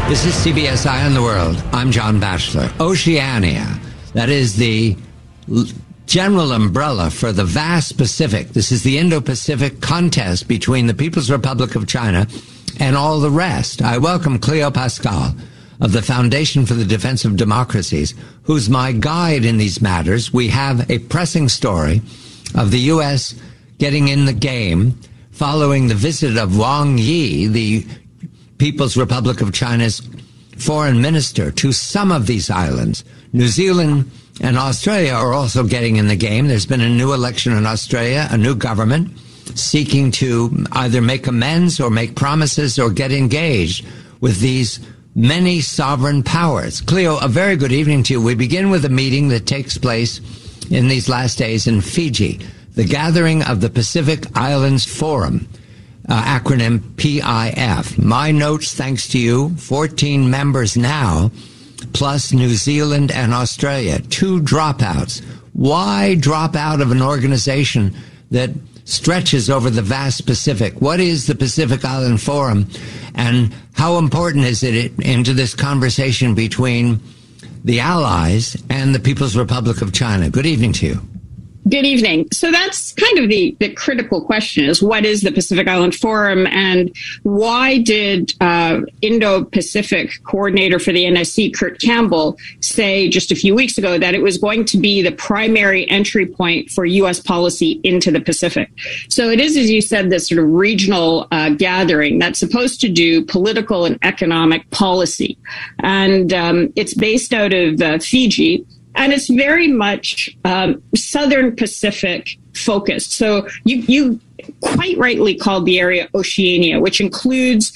This is CBS Eye on the World. I'm John Batchelor. Oceania, that is the general umbrella for the vast Pacific. This is the Indo-Pacific contest between the People's Republic of China and all the rest. I welcome Cleo Pascal of the Foundation for the Defense of Democracies, who's my guide in these matters. We have a pressing story of the U.S. getting in the game following the visit of Wang Yi, the People's Republic of China's foreign minister, to some of these islands. New Zealand and Australia are also getting in the game. There's been a new election in Australia, a new government seeking to either make amends or make promises or get engaged with these many sovereign powers. Cleo, a very good evening to you. We begin with a meeting that takes place in these last days in Fiji, the gathering of the Pacific Islands Forum, acronym PIF. My notes, thanks to you, 14 members now, plus New Zealand and Australia, 2 dropouts. Why drop out of an organization that stretches over the vast Pacific? What is the Pacific Island Forum, and how important is it into this conversation between the allies and the People's Republic of China? Good evening to you. Good evening. So that's kind of the critical question, is what is the Pacific Island Forum, and why did Indo-Pacific coordinator for the NSC, Kurt Campbell, say just a few weeks ago that it was going to be the primary entry point for U.S. policy into the Pacific? So it is, as you said, this sort of regional gathering that's supposed to do political and economic policy. And it's based out of Fiji. And it's very much Southern Pacific focused. So you quite rightly called the area Oceania, which includes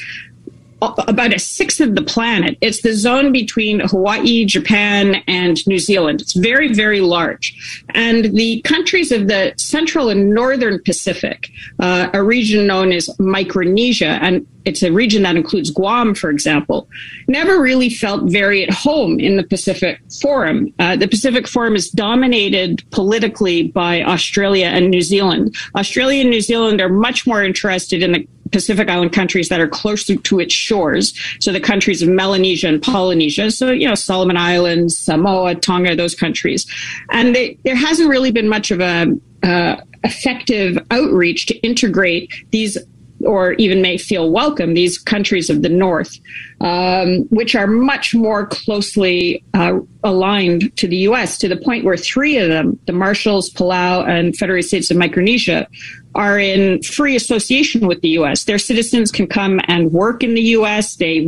about a sixth of the planet. It's the zone between Hawaii, Japan, and New Zealand. It's very, very large. And the countries of the Central and Northern Pacific, a region known as Micronesia, and it's a region that includes Guam, for example, never really felt very at home in the Pacific Forum. The Pacific Forum is dominated politically by Australia and New Zealand. Australia and New Zealand are much more interested in the Pacific Island countries that are closer to its shores. So the countries of Melanesia and Polynesia. So, Solomon Islands, Samoa, Tonga, those countries. And there hasn't really been much of a effective outreach to integrate these, or even may feel welcome, these countries of the North, which are much more closely aligned to the U.S., to the point where 3 of them, the Marshalls, Palau, and Federated States of Micronesia, are in free association with the U.S. Their citizens can come and work in the U.S. They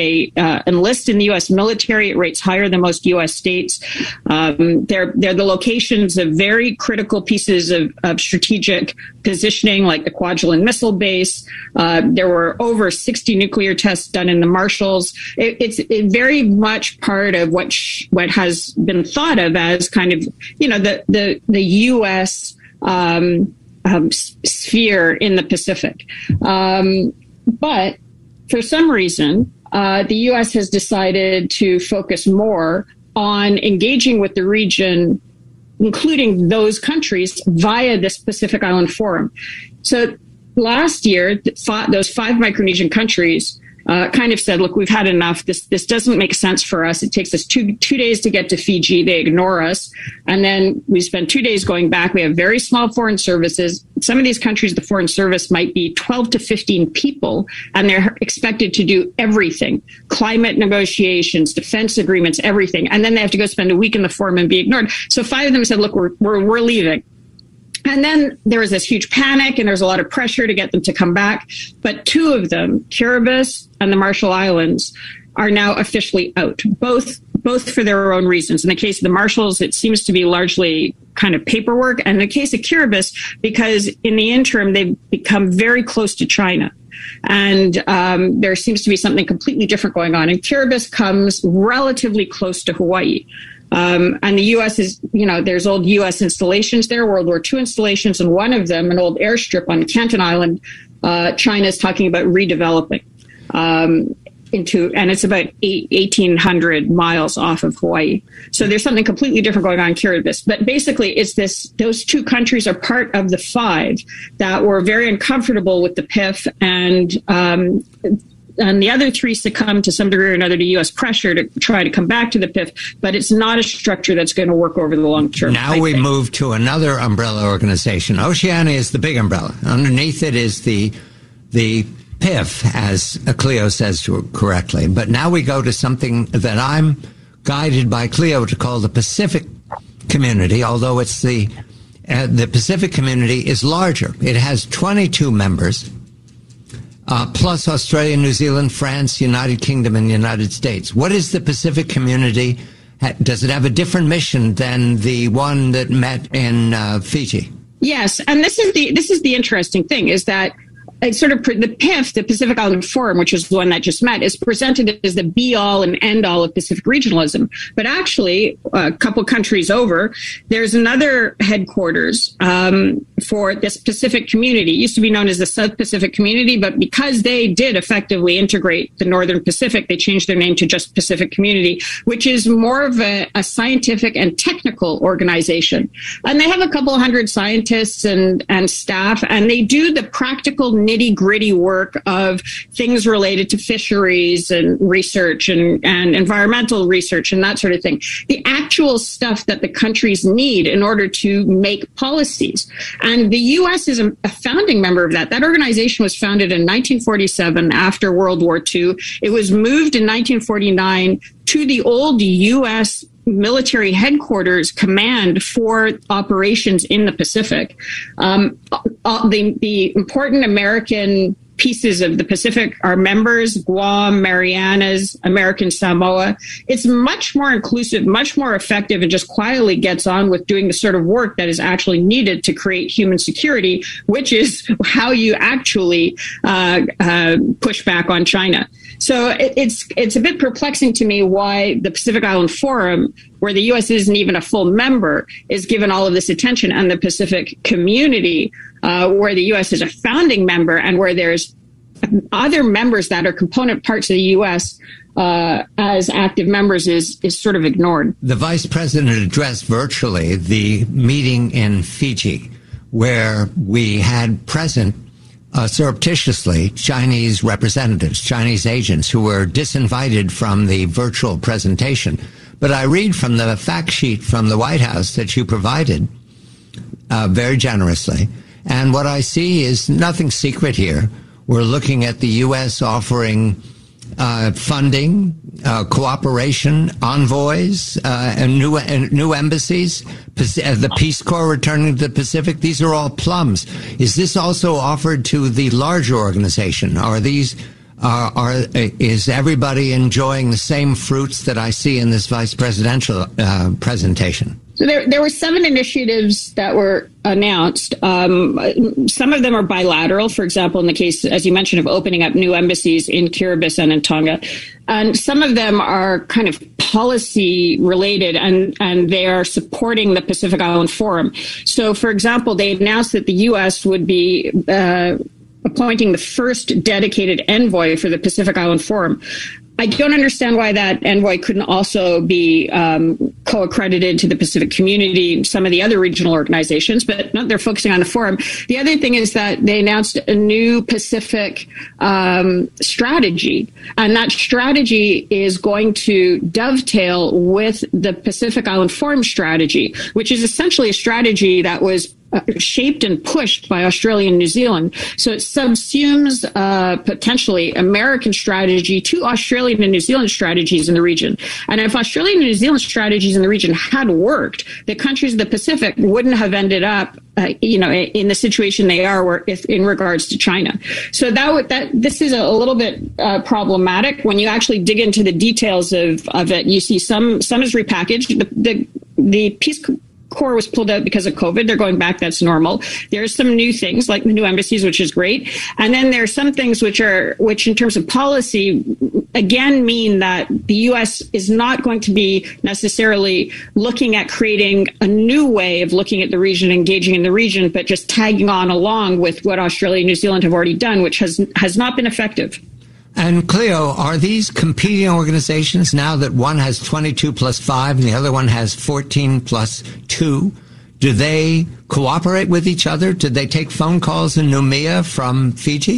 enlist in the U.S. military at rates higher than most U.S. states. They're the locations of very critical pieces of strategic positioning, like the Kwajalein Missile Base. There were over 60 nuclear tests done in the Marshalls. It's very much part of what has been thought of as kind of, the U.S. Sphere in the Pacific. But for some reason, the U.S. has decided to focus more on engaging with the region, including those countries, via this Pacific Island Forum. So last year, those 5 Micronesian countries kind of said, look, we've had enough. This doesn't make sense for us. It takes us two days to get to Fiji. They ignore us. And then we spend 2 days going back. We have very small foreign services. Some of these countries, the foreign service might be 12 to 15 people, and they're expected to do everything: climate negotiations, defense agreements, everything. And then they have to go spend a week in the forum and be ignored. So 5 of them said, look, we're leaving. And then there was this huge panic, and there's a lot of pressure to get them to come back. But 2 of them, Kiribati and the Marshall Islands, are now officially out, both for their own reasons. In the case of the Marshalls, it seems to be largely kind of paperwork. And in the case of Kiribati, because in the interim, they've become very close to China. And there seems to be something completely different going on. And Kiribati comes relatively close to Hawaii. And the U.S. is, there's old U.S. installations there, World War II installations, and one of them, an old airstrip on Canton Island, China is talking about redeveloping and it's about 1,800 miles off of Hawaii. So there's something completely different going on in Kiribati. But basically, it's those 2 countries are part of the 5 that were very uncomfortable with the PIF and the other three succumb to some degree or another to U.S. pressure to try to come back to the PIF, but it's not a structure that's going to work over the long term. Now we move to another umbrella organization. Oceania is the big umbrella. Underneath it is the PIF, as Cleo says correctly. But now we go to something that I'm guided by Cleo to call the Pacific Community, although it's the Pacific Community is larger. It has 22 members, plus Australia, New Zealand, France, United Kingdom, and United States. What is the Pacific Community? Does it have a different mission than the one that met in Fiji? Yes, and this is the interesting thing, is that it's sort of the PIF, the Pacific Island Forum, which is the one that just met, is presented as the be-all and end-all of Pacific regionalism. But actually, a couple countries over, there's another headquarters for this Pacific Community. It used to be known as the South Pacific Community, but because they did effectively integrate the Northern Pacific, they changed their name to just Pacific Community, which is more of a scientific and technical organization. And they have a couple hundred scientists and staff, and they do the practical nitty-gritty work of things related to fisheries and research and environmental research and that sort of thing. The actual stuff that the countries need in order to make policies. And the U.S. is a founding member of that. That organization was founded in 1947 after World War II. It was moved in 1949 to the old U.S. military headquarters command for operations in the Pacific. The important American pieces of the Pacific are members, Guam, Marianas, American Samoa. It's much more inclusive, much more effective, and just quietly gets on with doing the sort of work that is actually needed to create human security, which is how you actually push back on China. So it's a bit perplexing to me why the Pacific Island Forum, where the U.S. isn't even a full member, is given all of this attention, and the Pacific Community, where the U.S. is a founding member and where there's other members that are component parts of the U.S. As active members is sort of ignored. The Vice President addressed virtually the meeting in Fiji, where we had present surreptitiously Chinese representatives, Chinese agents who were disinvited from the virtual presentation. But I read from the fact sheet from the White House that you provided very generously. And what I see is nothing secret here. We're looking at the U.S. offering funding, cooperation, envoys, and new embassies, the Peace Corps returning to the Pacific. These are all plums. Is this also offered to the larger organization? Are these is everybody enjoying the same fruits that I see in this vice presidential presentation? So there were 7 initiatives that were announced. Some of them are bilateral, for example, in the case, as you mentioned, of opening up new embassies in Kiribati and in Tonga. And some of them are kind of policy related, and they are supporting the Pacific Island Forum. So, for example, they announced that the U.S. would be appointing the first dedicated envoy for the Pacific Island Forum. I don't understand why that envoy couldn't also be co-accredited to the Pacific Community, some of the other regional organizations, but no, they're focusing on the forum. The other thing is that they announced a new Pacific strategy, and that strategy is going to dovetail with the Pacific Island Forum strategy, which is essentially a strategy that was shaped and pushed by Australia and New Zealand. So it subsumes potentially American strategy to Australian and New Zealand strategies in the region. And if Australian and New Zealand strategies in the region had worked, the countries of the Pacific wouldn't have ended up in the situation they are in regards to China. So this is a little bit problematic. When you actually dig into the details of it, you see some is repackaged. The Peace Corps was pulled out because of COVID. They're going back. That's normal. There's some new things like the new embassies, which is great. And then there are some things which in terms of policy, again, mean that the U.S. is not going to be necessarily looking at creating a new way of looking at the region, engaging in the region, but just tagging on along with what Australia and New Zealand have already done, which has not been effective. And Cleo, are these competing organizations now that one has 22 plus 5 and the other one has 14 plus 2? Do they cooperate with each other? Did they take phone calls in Noumea from Fiji?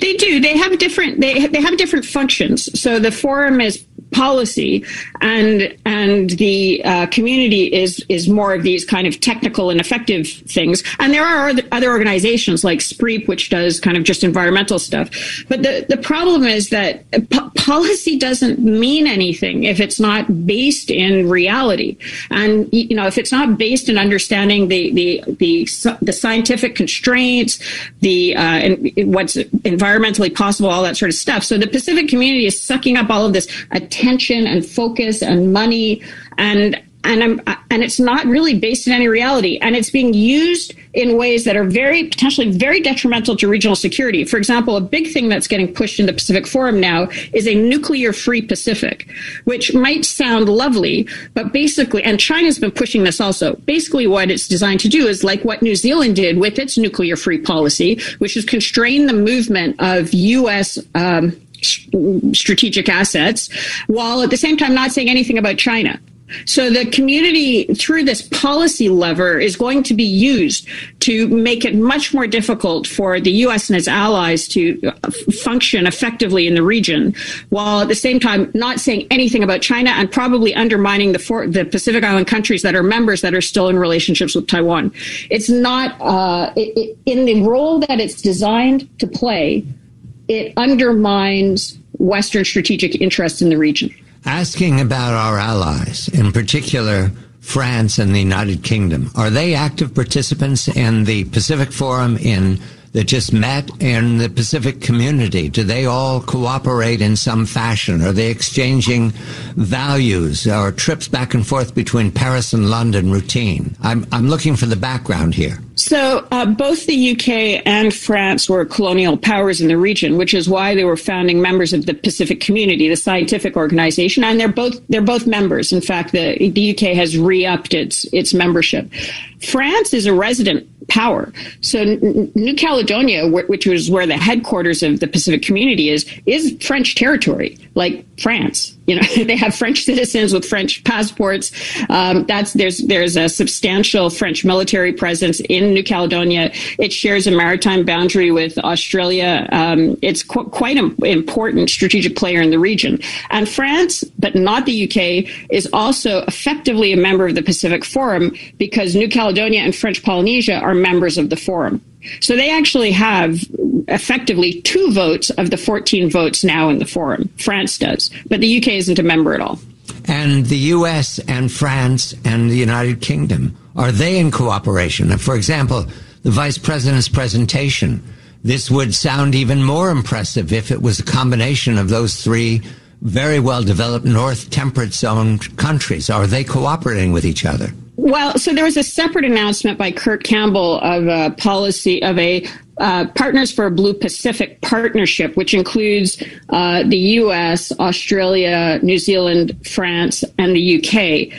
They do. They have different. They have different functions. So the forum is policy, and the community is more of these kind of technical and effective things. And there are other organizations like SPREEP, which does kind of just environmental stuff. But the problem is that policy doesn't mean anything if it's not based in reality. And if it's not based in understanding the scientific constraints, what's environmentally possible, all that sort of stuff. So the Pacific community is sucking up all of this attention and focus and money, and it's not really based in any reality, and it's being used in ways that are potentially very detrimental to regional security. For example, a big thing that's getting pushed in the Pacific Forum now is a nuclear-free Pacific, which might sound lovely, but basically, and China's been pushing this also, basically what it's designed to do is like what New Zealand did with its nuclear-free policy, which is constrain the movement of U.S. strategic assets, while at the same time not saying anything about China. So the community, through this policy lever, is going to be used to make it much more difficult for the U.S. and its allies to function effectively in the region, while at the same time not saying anything about China and probably undermining the Pacific Island countries that are members that are still in relationships with Taiwan. It's not in the role that it's designed to play. It undermines Western strategic interests in the region. Asking about our allies, in particular France and the United Kingdom, are they active participants in the Pacific Forum that just met in the Pacific community? Do they all cooperate in some fashion? Are they exchanging values or trips back and forth between Paris and London routine? I'm looking for the background here. So both the UK and France were colonial powers in the region, which is why they were founding members of the Pacific Community, the scientific organization, and they're both members. In fact, the UK has re-upped its membership. France is a resident power. So New Caledonia, which was where the headquarters of the Pacific Community is French territory, like France. They have French citizens with French passports. There's a substantial French military presence in New Caledonia. It shares a maritime boundary with Australia. It's quite an important strategic player in the region. And France, but not the UK, is also effectively a member of the Pacific Forum because New Caledonia and French Polynesia are members of the Forum. So they actually have effectively 2 votes of the 14 votes now in the Forum. France does, but the UK isn't a member at all. And the US and France and the United Kingdom, are they in cooperation? For example, the Vice President's presentation, this would sound even more impressive if it was a combination of those 3 very well-developed North Temperate Zone countries. Are they cooperating with each other? Well, so there was a separate announcement by Kurt Campbell of a policy of a Partners for a Blue Pacific partnership, which includes the U.S., Australia, New Zealand, France, and the U.K.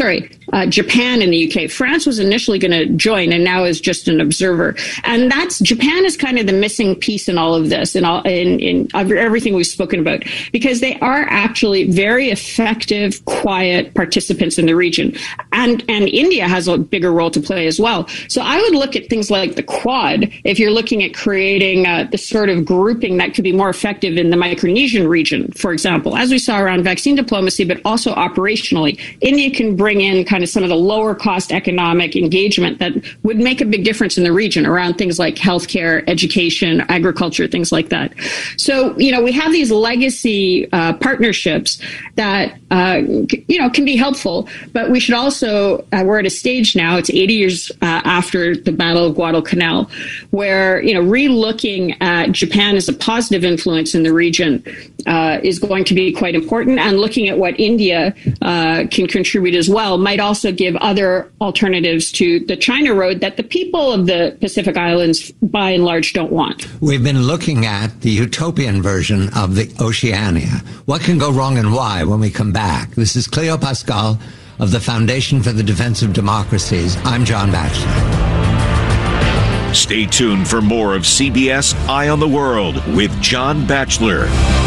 Japan and the U.K. France was initially going to join and now is just an observer. And Japan is kind of the missing piece in all of this, in everything we've spoken about, because they are actually very effective, quiet participants in the region. And India has a bigger role to play as well. So I would look at things like the Quad, if you're looking at creating the sort of grouping that could be more effective in the Micronesian region, for example, as we saw around vaccine diplomacy, but also operationally. India can bring in kind of some of the lower cost economic engagement that would make a big difference in the region around things like healthcare, education, agriculture, things like that. So, we have these legacy partnerships that, can be helpful, but we should also, we're at a stage now, it's 80 years after the Battle of Guadalcanal, where, re-looking at Japan as a positive influence in the region is going to be quite important, and looking at what India can contribute as well might also give other alternatives to the China road that the people of the Pacific Islands, by and large, don't want. We've been looking at the utopian version of the Oceania. What can go wrong and why when we come back? This is Cleo Pascal of the Foundation for the Defense of Democracies. I'm John Batchelor. Stay tuned for more of CBS Eye on the World with John Batchelor.